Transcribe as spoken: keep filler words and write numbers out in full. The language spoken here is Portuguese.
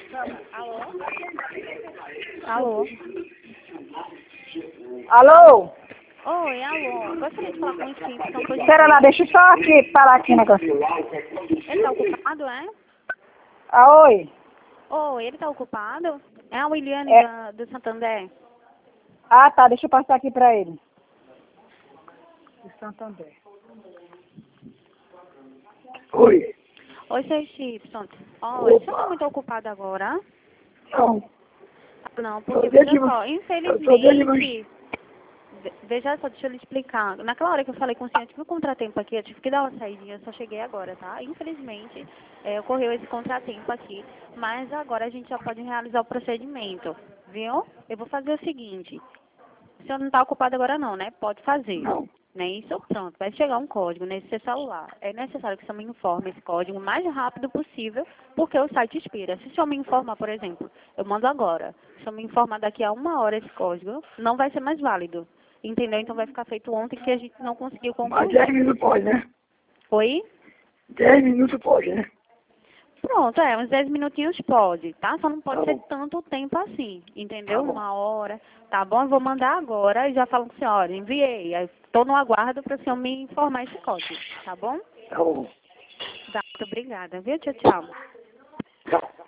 Alô? Alô? Alô? Oi, alô. Gostaria de falar com o Simpson, por Espera lá, deixa eu só aqui falar aqui um negócio. Ele tá ocupado, é? Ah, oi? Oi, ele tá ocupado? É a Williane É. da, do Santander? Ah, tá, deixa eu passar aqui pra ele. De Santander. Oi. Oi, seu Simpson. Oi, você tá muito ocupado agora? Não. Não, porque Tô desde veja ma- só, eu tô desde manhã. infelizmente... ve- Veja só, deixa eu lhe explicar. Naquela hora que eu falei com o senhor, eu tive um contratempo aqui, eu tive que dar uma saidinha, eu só cheguei agora, tá? Infelizmente, é, ocorreu esse contratempo aqui, mas agora a gente já pode realizar o procedimento, viu? Eu vou fazer o seguinte, o senhor não está ocupado agora não, né? Pode fazer. Não. Não é isso? Pronto, vai chegar um código nesse seu celular. É necessário que o senhor me informe esse código o mais rápido possível, porque o site expira. Se o senhor me informar, por exemplo, eu mando agora. Se o senhor me informar daqui a uma hora esse código, não vai ser mais válido. Entendeu? Então vai ficar feito ontem que a gente não conseguiu Mas dez concluir. minutos pode, né? Oi? Dez minutos pode, né? Pronto, é, uns dez minutinhos pode, tá? Só não pode Tá ser bom. tanto tempo assim, entendeu? Tá bom. Uma hora, tá bom? Eu vou mandar agora e já falo com a senhora, enviei. Estou no aguardo para o senhor me informar esse código, tá bom? Tá bom. Tá, muito obrigada, viu? Tchau, tchau. Tchau.